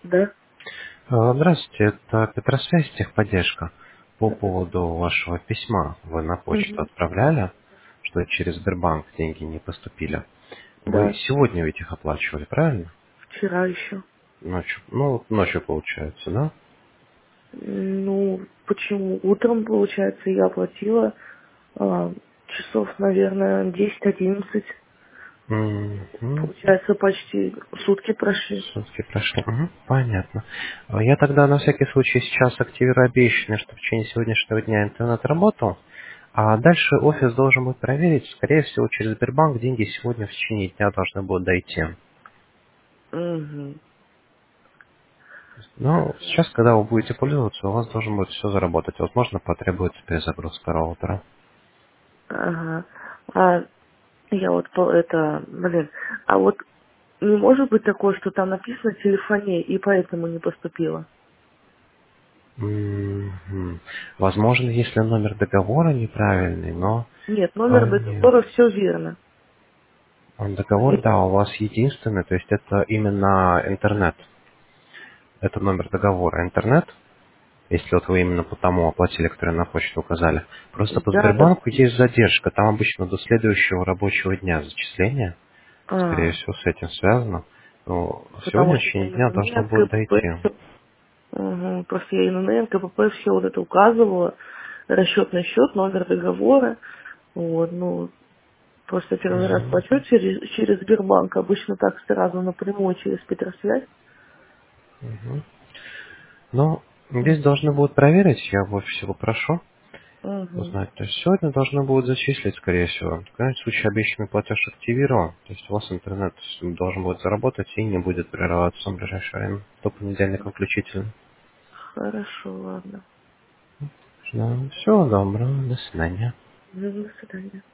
Да, Здравствуйте, это Петросвязь, техподдержка. По да, да. поводу вашего письма вы на почту Мгм. отправляли, что через Сбербанк деньги не поступили. Вы Да, сегодня ведь их оплачивали, правильно? вчера еще. Ночью. Ну, вот ночью получается, да? Ну, почему? Утром, получается, я оплатила часов, наверное, 10-11. Мгм. Получается, почти сутки прошли. Сутки прошли. Мгм, понятно. Я тогда на всякий случай сейчас активирую обещанное, что в течение сегодняшнего дня интернет работал. А дальше офис должен будет проверить. Скорее всего, через Сбербанк деньги сегодня в течение дня должны будут дойти. Угу. Ну, сейчас, когда вы будете пользоваться, у вас должен будет все заработать. Возможно, потребуется перезагрузка роутера. Ага. А я вот а вот не может быть такое, что там написано телефоне, и поэтому не поступило? Мгм. Возможно, если номер договора неправильный, но Нет, номер нет. договора все верно. Договор, да, у вас единственный, то есть это именно интернет. Это номер договора. Интернет, если вот вы именно по тому оплатили, который на почту указали. Просто по Да, да. Сбербанку есть задержка. Там обычно до следующего рабочего дня зачисления. Скорее А, всего, с этим связано. Но потому сегодня в что я течение дня должно ИНН, будет КПП, дойти. угу. Просто я ИНН, КПП все вот это указывала, расчетный счет, номер договора, вот, ну, просто первый раз плачу через Сбербанк, обычно так сразу напрямую через Петросвязь. Но здесь должны будут проверить, я в офисе попрошу Угу. узнать. То есть сегодня должны будут зачислить, скорее всего. В крайнем случае обещанный платеж активирован. То есть у вас интернет должен будет заработать и не будет прерываться в ближайшее время. До понедельника включительно. Хорошо, ладно. Ну, всего доброго, до свидания. Ну, до свидания.